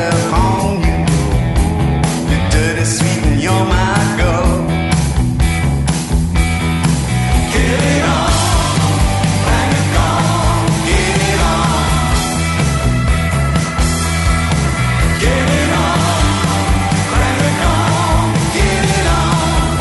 upon you. You're dirty, sweet, and you're my girl. Get it on, bang it on, get it on. Get it on, bang it on, get it on.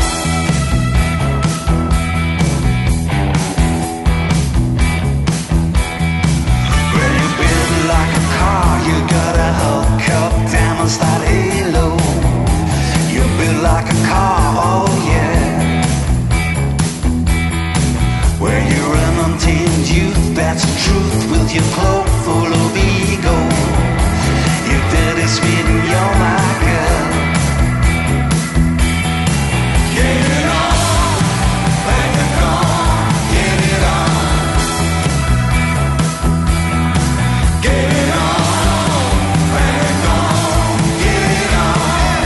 Well, you build like a car, you got a Hellcat diamond style halo. You build like a car, oh yeah. Where you run untamed youth, that's the truth. With your cloak full of ego, you're dirty, sweet, and you're my girl. Get it on, bang it on, get it on. Get it on, bang it on, get it on.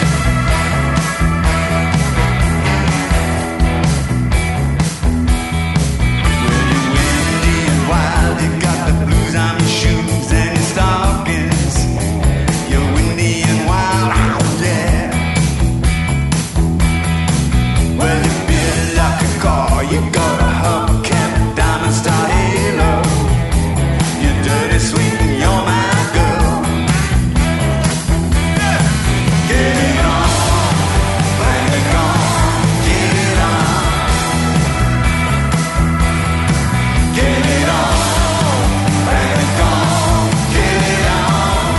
Well, you're windy and wild, you got the blues on your shoes and your stockings. You're windy and wild, oh yeah. Well, you feel like a car, you got a hubcap, diamond star halo. You're dirty, sweet, and you're my girl. Get it on, bang it on, get it on. Get it on, bang it on, get it on.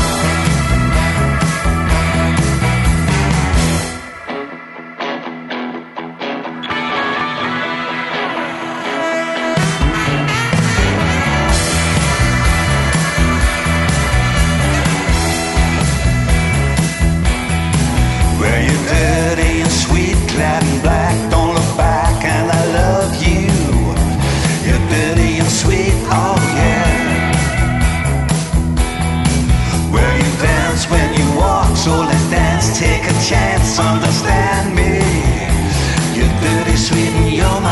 Well, you're dirty and sweet, clad in black. Don't look back, and I love you. You're dirty and sweet, oh yeah. Well, you dance when you walk, so let's dance. Take a chance, understand me. You're dirty, sweet, and you're my